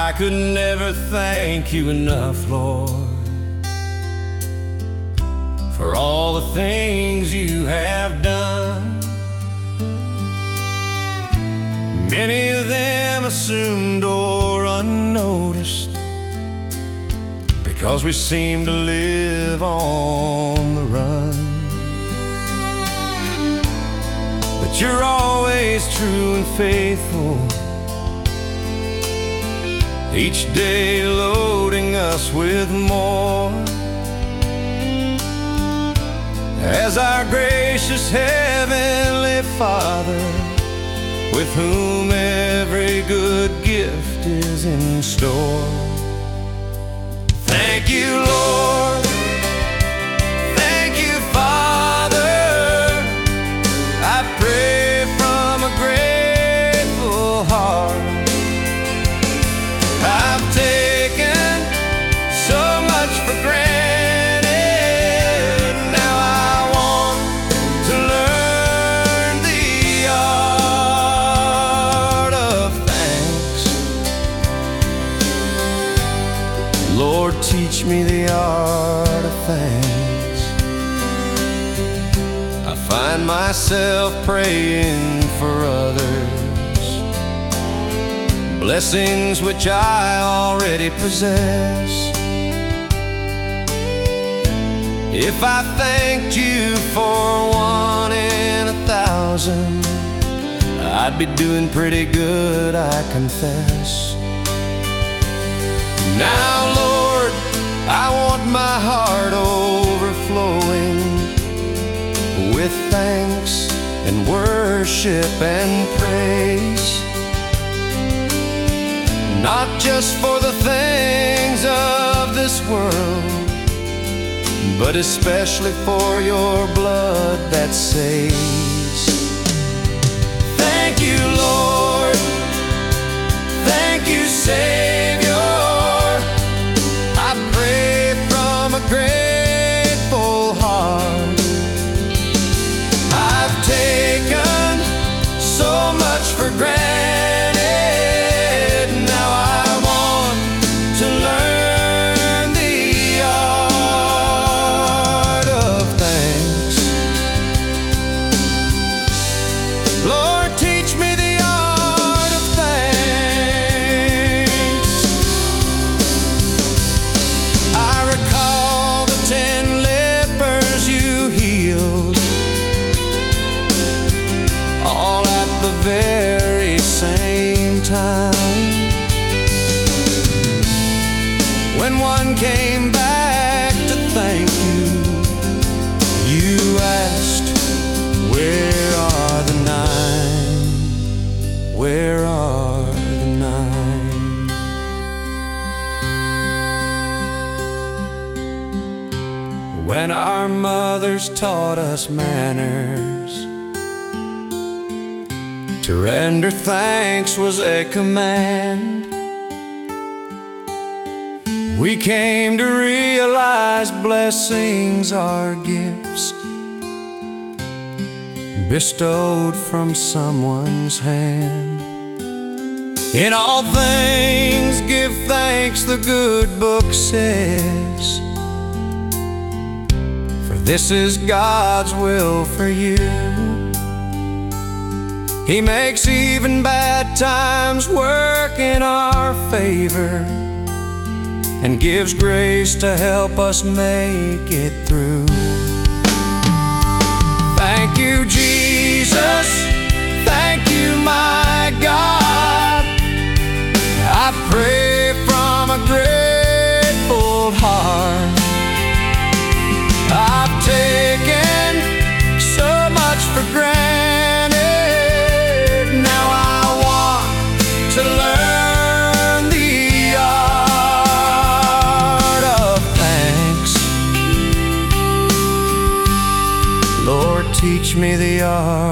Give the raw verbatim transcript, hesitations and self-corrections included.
I could never thank you enough, Lord, for all the things you have done. Many of them assumed or unnoticed, because we seem to live on the run. But you're always true and faithful, each day loading us with more. As our gracious Heavenly Father, with whom every good gift is in store. Thank you, Lord. Thank you, Father. I pray from a grateful heart. I've taken so much for granted. Now I want to learn the art of thanks. Lord, teach me the art of thanks. I find myself praying for others, blessings which I already possess. If I thanked you for one in a thousand, I'd be doing pretty good, I confess. Now, Lord, I want my heart overflowing with thanks and worship and praise, not just for the things of this world, but especially for your blood that saves. Thank you, Lord. Thank you, Savior. I pray from a grateful heart. I've taken so much for granted. Now I want to learn the art of thanks. Lord, teach me the art of thanks. I recall the ten lepers you healed, all at the very same time. When one came back to thank you, you asked, where are the nine? Where are the nine? When our mothers taught us manners, to render thanks was a command. We came to realize blessings are gifts bestowed from someone's hand. In all things give thanks, the good book says, for this is God's will for you. He makes even bad times work in our favor, and gives grace to help us make it through. Thank you, Jesus. Thank you, my God. I pray from a grateful heart. I've taken so much for granted. Now I want to learn teach me the art